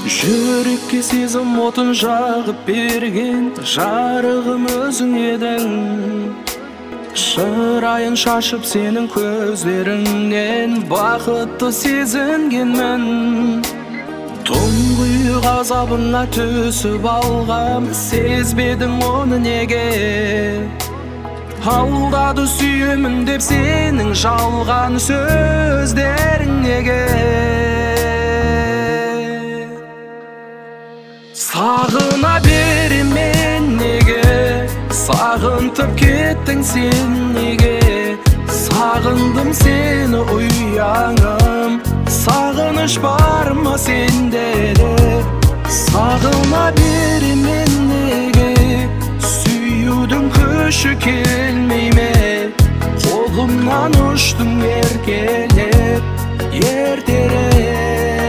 Жүрекке сезім отын жағып берген жарығым өзің едің. Шырайын шашып сенің көздеріңнен бақытты сезінгенмін. Тұңғиық азабыңа түсіп алғам, сезбедің оны неге? Алдады сүйемін деп сенің жалған сөздерің неге? Сағына беремен неге? Сағынтып кеттің сен неге? Сағындым сені ұяңым, сағыныш бар ма сенде де? Сағына беремен неге? Сүюдің күші келмей ме? Қолымнан ұштың еркелеп, ертерек.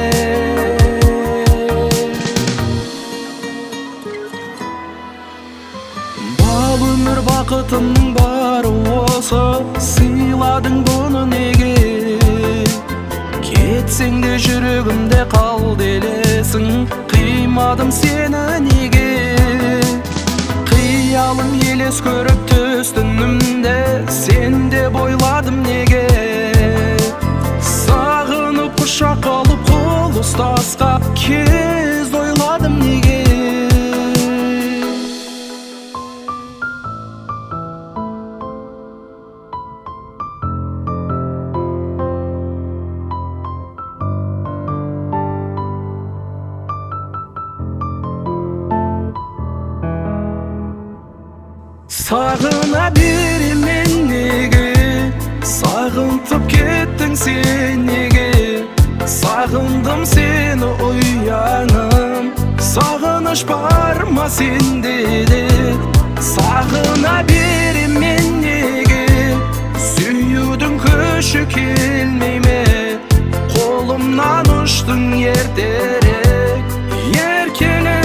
Өмір бақытым бар осы, сыйладың бұны неге? Кетсең де жүрегімде қал делесің, қимадым сені неге? Қиялым елес көріп түс түнімде, сен де бойладым неге? Сағынып құшақ алып қол ұстасқап кез ойладым неге? Сағына беремен неге? Сағынтып кеттің сен неге? Сағындым сені ұяңым, сағыныш бар ма сенде де? Сағына беремен неге? Сүюдің күші келмей ме? Қолымнан ұштың ертерек, еркелеп.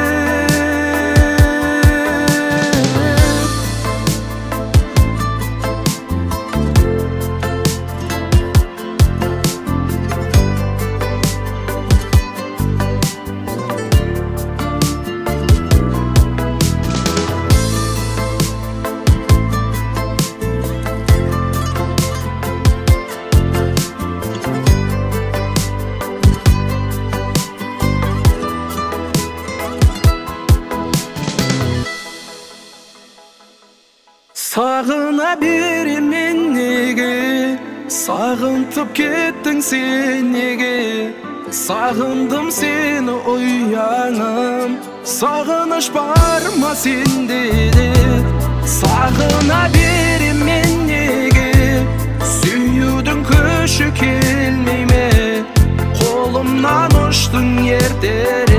Сағына беремен неге? Сағынтып кеттің сен неге? Сағындым сені ұяңым, сағыныш бар ма сенде де? Сағына беремен неге? Сүюдің күші келмей ме? Қолымнан ұштың ертерек.